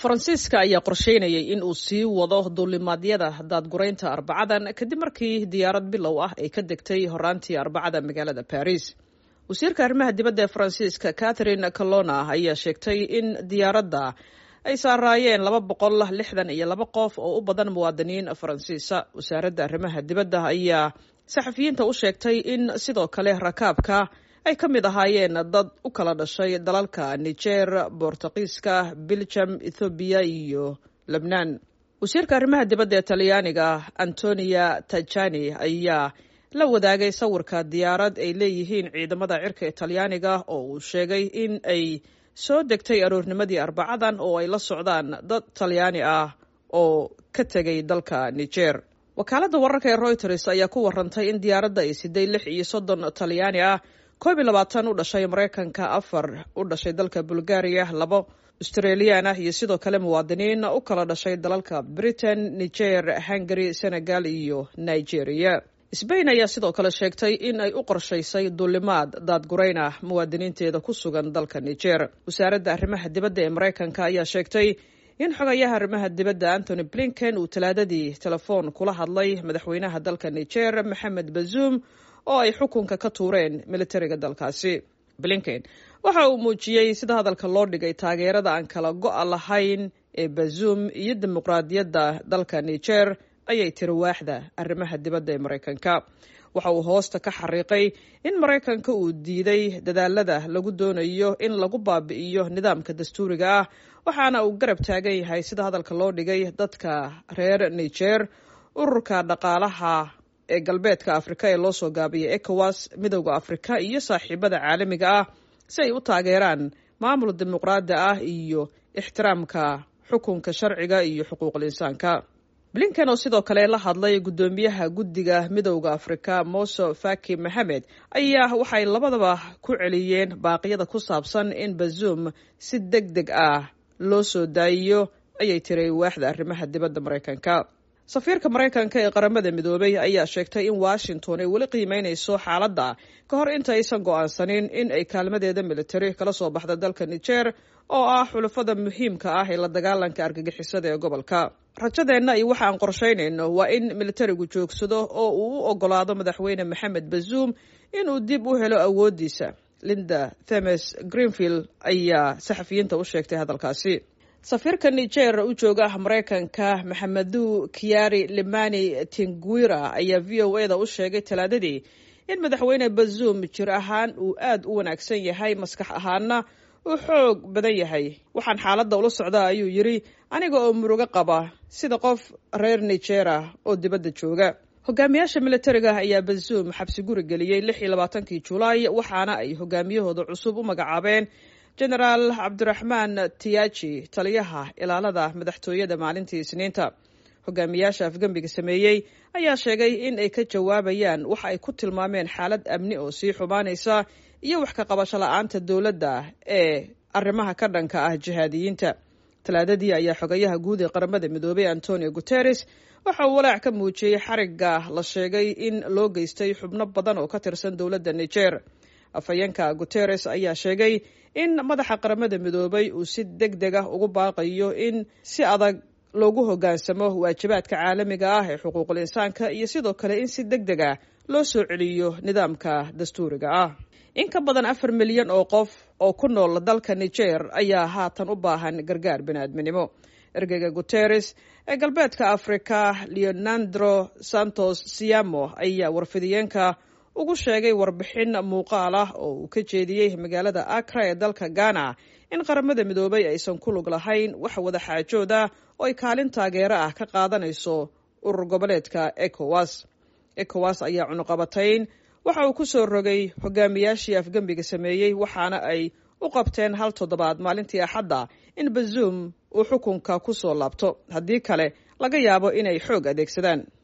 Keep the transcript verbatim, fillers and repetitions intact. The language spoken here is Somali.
Faransiiska ayaa qorsheynayay in uu sii wado duulimaadyada daadgureynta Arbacadan kadib markii diyaarad bilow ah ay ka degtay horaantii Arbacada magaalada Paris. Wasiirka arrimaha dibadda ee Faransiiska Catherine Colonna ayaa sheegtay in diyaaradda ay saarayeen laba boqol lixdan iyo laba qof oo u badan muwaadiniin Faransiisa. Wasaaradda arrimaha dibadda ayaa saxafiyiinta u sheegtay in sidoo kale rakaabka ay ka mid ahaayeen dad u kala dhashay dalalka Niger, Boortaqiiska, Belgium, Ethiopia iyo Lebanon. Wasiirka arrimaha dibadda ee Talyaaniga Antonio Tajani ayaa la wadaagay sawirka diyaarad ay leeyihiin ciidamada cirka ee Talyaaniga oo uu sheegay in ay soo degtay aroornimadii Arbacadan oo ay la socdaan dad Talyaani ah oo ka tegay dalka Niger. Wakaaladda wararka ee Reuters ayaa ku warantay in diyaaradda ay siday lix iyo soddon Talyaani ah, koob iyo labaatan u dhashay Mareykanka, afar u dhashay dalka Bulgaria, labo Australian ah iyo sidoo kale muwaadiniin u kala dhashay dalalka Britain, Niger, Hungary, Senegal iyo Nigeria. Spain ayaa sidoo kale sheegtay in ay u qorshaysay duulimaad daadgureyn ah muwaadiniinteeda ku sugan dalka Niger. Wasaaradda arrimaha dibadda ee Mareykanka ayaa sheegtay in xogayaha arrimaha dibadda Anthony Blinken uu talaadadii telefoon kula hadlay madaxweynaha dalka Niger Mohamed Bazoum oo ay xukunka ka tuureen militariga dalkaasi. Blinken waxa uu muujiyey sida hadalka loo dhigay taageerada aan kala go'a lahayn ee Bazoum iyo dimuqraadiyadda dalka Niger, ayay tiri waaxda arrimaha dibadda ee Mareykanka. Waxa uu hoosta ka xariiqay in Mareykanka uu diiday dadaalada lagu doonayo in lagu baabi'iyo nidaamka dastuuriga ah, waxaana uu garab taagan yahay sida hadalka loo dhigay dadka reer Niger, ururka dhaqaalaha ee galbeedka Afrika ee loo soo gaabiyay ECOWAS, midowda Afrika iyo saaxiibada caalamiga ah si ay u taageeraan maamul dimuqraadi ah iyo ixtiraamka xukunka sharciga iyo xuquuqul insaanka. Blinken oo sidoo kale la hadlay gudoomiyaha guddiga midowda Afrika Moussa Faki Mohamed ayaa waxay labadaba ku celiyeen baaqyada ku saabsan in Bazoum si degdeg ah loo soo daayiyo, ayay tiri waaxda arrimaha dibadda Mareykanka. Safiirka Mareykanka ee qaramada midoobay ayaa sheegtay in Washington ay weli qiimeynayso xaaladda ka hor inta aysan go'aansanin in ay kaalmadeeda militari kala soo baxda dalka Niger oo ah xulafada muhiimka ah ee la dagaalanka argagixisada ee gobolka. Rajadeenna iyo waxa aan qorsheynayno waa in militarigu joogsado oo uu u ogolaado madaxweyne Mohamed Bazoum inuu dib u helo awoodiisa. Linda Thomas Greenfield ayaa saxafiyiinta u sheegtay hadalkaasi. Safiirka Niger u jooga Mareykanka Maxamedou Kiari Limani Tinguira ayaa V O A da u sheegay talaadadii in madaxweyne Bazoum jir ahaan uu aad u wanaagsan yahay, maskax ahaanna uu xoog badan yahay. Waxaan xaaladda ula socdaa ayuu yiri aniga oo murugo qaba sida qof reer Niger ah oo dibadda jooga. Hogaamiyaasha militariga ayaa Bazoum xabsi guri geliyay lix iyo labaatankii Juulaay, waxaana ay hogaamiyahooda cusub u magacaabeen Generaal Abdurrahman Tiachi, taliyaha ilaalada madaxtooyada maalintii Isniinta. Hogaamiyaasha afgambiga sameeyey ayaa sheegay in ay ka jawaabayaan waxa ay ku tilmaameen xaalad amni oo sii xumaanaysa iyo wax ka qabasho la'aanta dowladda ee arrimaha ka dhanka ah jihaadiyiinta. Talaadadii ayaa xogayaha guud ee qaramada midoobay Antonio Guterres waxa uu walaac ka muujiyey xarigga la sheegay in loo geystay xubno badan oo ka tirsan dowladda Niger. Afhayeenka Guterres ayaa sheegay in madaxa qaramada midoobay uu si degdeg ah ugu baaqayo in si adag loogu hoggaansamo waajibaadka caalamiga ah ee xuquuqul insaanka iyo sidoo kale in si degdeg ah loo soo celiyo nidaamka dastuuriga ah. In ka badan afar milyan oo qof oo ku nool dalka Niger ayaa haatan u baahan gargaar bini'aadminimo. Ergeyga Guterres ee galbeedka Afrika Leonardo Santos Siamo ayaa warfidiyeenka ugu sheegay warbixin muuqaal ah oo uu ka jeediyey magaalada Accra ee dalka Ghana in qaramada midoobay aysan ku lug lahayn wax wada xaajooda oo ay kaalin taageero ah ka qaadanayso urur goboleedka ECOWAS. ECOWAS ayaa cunuqabatayn waxa uu ku soo rogay hogaamiyaashii afgambiga sameeyey, waxaana ay u qabteen hal toddobaad maalintii Axadda in Bazoum uu xukunka ku soo laabto, haddii kale laga yaabo inay xoog adeegsadaan.